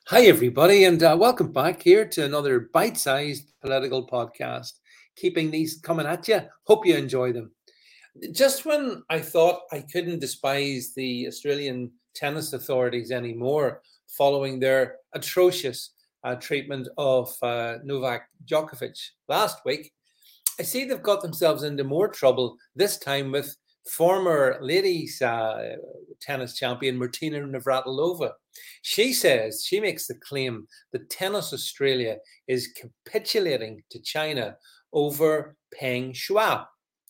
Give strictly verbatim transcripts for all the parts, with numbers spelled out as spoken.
Hi, everybody, and uh, welcome back here to another bite sized political podcast. Keeping these coming at you. Hope you enjoy them. Just when I thought I couldn't despise the Australian tennis authorities anymore following their atrocious uh, treatment of uh, Novak Djokovic last week, I see they've got themselves into more trouble this time with former ladies uh, tennis champion Martina Navratilova. She says, she makes the claim that Tennis Australia is capitulating to China over Peng Shuai.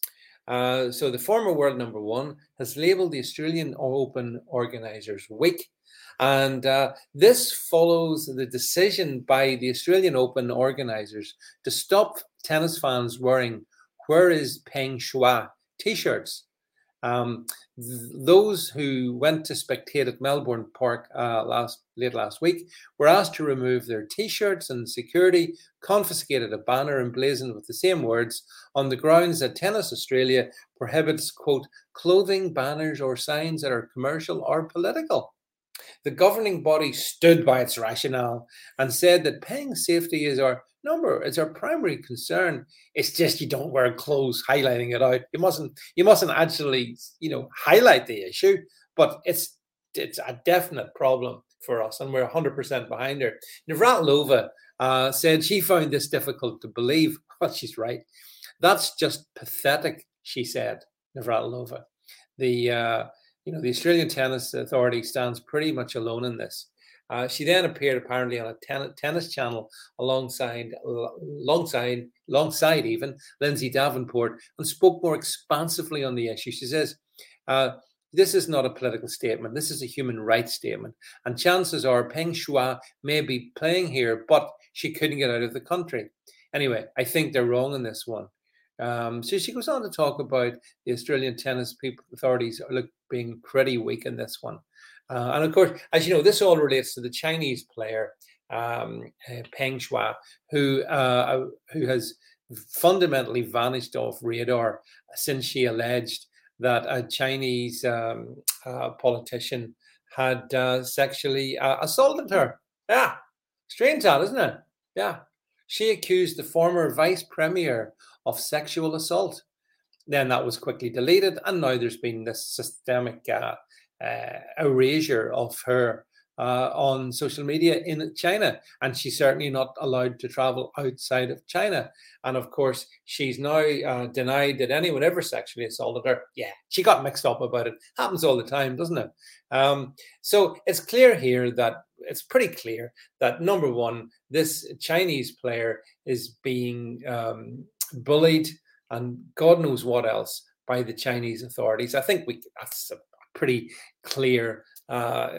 Uh, so the former world number one has labelled the Australian Open organisers weak. And uh, this follows the decision by the Australian Open organisers to stop tennis fans wearing "Where is Peng Shuai" t-shirts. Um, th- those who went to spectate at Melbourne Park uh, last late last week were asked to remove their T-shirts, and security confiscated a banner emblazoned with the same words on the grounds that Tennis Australia prohibits, quote, clothing, banners, or signs that are commercial or political. The governing body stood by its rationale and said that Peng's safety is our number, it's our primary concern. It's just you don't wear clothes highlighting it out. You mustn't you mustn't actually, you know, highlight the issue, but it's it's a definite problem for us, and we're one hundred percent behind her. Navratilova uh, said she found this difficult to believe. Well, she's right. That's just pathetic, she said, Navratilova. The uh, you know, the Australian Tennis Authority stands pretty much alone in this. Uh, she then appeared apparently on a ten- tennis channel alongside, alongside, alongside even Lindsay Davenport, and spoke more expansively on the issue. She says, uh, "This is not a political statement. This is a human rights statement. And chances are Peng Shuai may be playing here, but she couldn't get out of the country." Anyway, I think they're wrong in this one. Um, so she goes on to talk about the Australian Tennis people, authorities are look, being pretty weak in this one. Uh, and of course, as you know, this all relates to the Chinese player, um, uh, Peng Shuai, who, uh, who has fundamentally vanished off radar since she alleged that a Chinese um, uh, politician had uh, sexually uh, assaulted her. Yeah, strange that, isn't it? Yeah. She accused the former vice premier of sexual assault. Then that was quickly deleted, and now there's been this systemic uh, uh, erasure of her uh, on social media in China, and she's certainly not allowed to travel outside of China. And of course, she's now uh, denied that anyone ever sexually assaulted her. Yeah, she got mixed up about it. Happens all the time, doesn't it? Um, so it's clear here that it's pretty clear that number one, this Chinese player is being um, bullied and God knows what else by the Chinese authorities. I think we that's a pretty clear uh,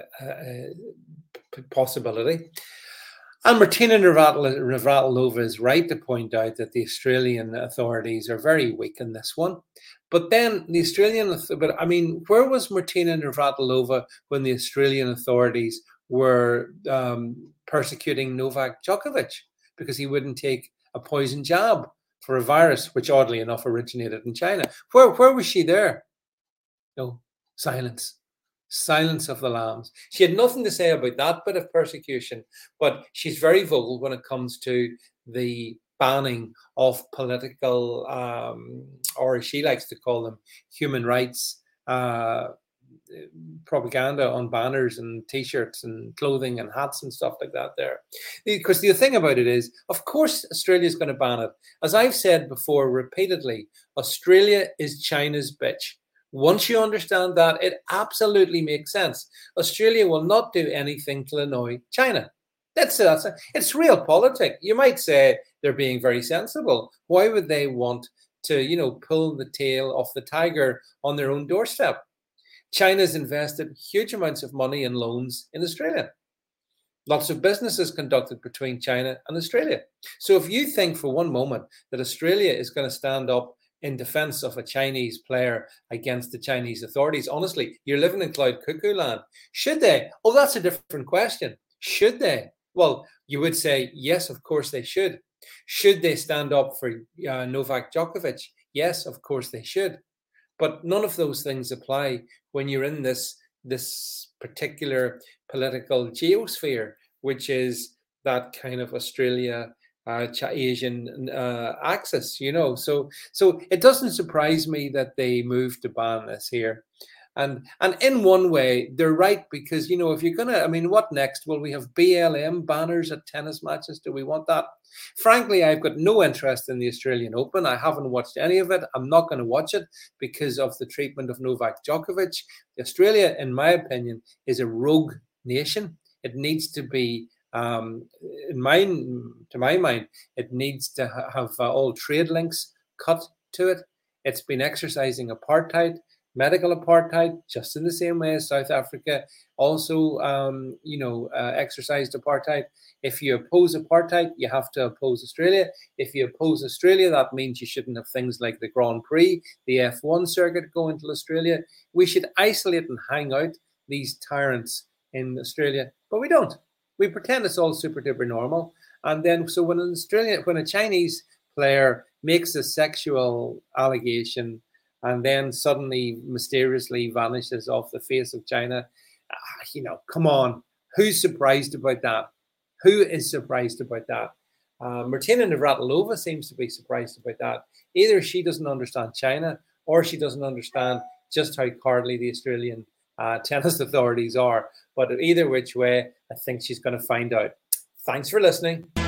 uh, possibility. And Martina Navratilova is right to point out that the Australian authorities are very weak in this one. But then the Australian, but I mean, where was Martina Navratilova when the Australian authorities were um, persecuting Novak Djokovic because he wouldn't take a poison jab for a virus, which oddly enough originated in China? Where, where was she there? No, silence. Silence of the lambs. She had nothing to say about that bit of persecution, but she's very vocal when it comes to the banning of political, um, or as she likes to call them, human rights uh, propaganda on banners and T-shirts and clothing and hats and stuff like that there. Because the thing about it is, of course, Australia is going to ban it. As I've said before repeatedly, Australia is China's bitch. Once you understand that, it absolutely makes sense. Australia will not do anything to annoy China. That's it. That's it. It's real politics. You might say they're being very sensible. Why would they want to, you know, pull the tail off the tiger on their own doorstep? China's invested huge amounts of money in loans in Australia. Lots of businesses conducted between China and Australia. So if you think for one moment that Australia is going to stand up in defense of a Chinese player against the Chinese authorities, honestly, you're living in cloud cuckoo land. Should they? Oh, that's a different question. Should they? Well, you would say, yes, of course they should. Should they stand up for uh, Novak Djokovic? Yes, of course they should. But none of those things apply when you're in this, this particular political geosphere which is that kind of Australia uh, Asian uh, axis, you know. So so it doesn't surprise me that they moved to ban this here. And and in one way, they're right, because, you know, if you're gonna, I mean, what next? Will we have B L M banners at tennis matches? Do we want that? Frankly, I've got no interest in the Australian Open. I haven't watched any of it. I'm not going to watch it because of the treatment of Novak Djokovic. Australia, in my opinion, is a rogue nation. It needs to be, um, in my, to my mind, it needs to ha- have uh, all trade links cut to it. It's been exercising apartheid, medical apartheid, just in the same way as South Africa also, um, you know, uh, exercised apartheid. If you oppose apartheid, you have to oppose Australia. If you oppose Australia, that means you shouldn't have things like the Grand Prix, the F one circuit going to Australia. We should isolate and hang out these tyrants in Australia, but we don't. We pretend it's all super duper normal. And then, so when an Australian, when a Chinese player makes a sexual allegation and then suddenly mysteriously vanishes off the face of China, ah, you know, come on, who's surprised about that? Who is surprised about that? Uh, Martina Navratilova seems to be surprised about that. Either she doesn't understand China, or she doesn't understand just how cowardly the Australian uh, tennis authorities are. But either which way, I think she's going to find out. Thanks for listening.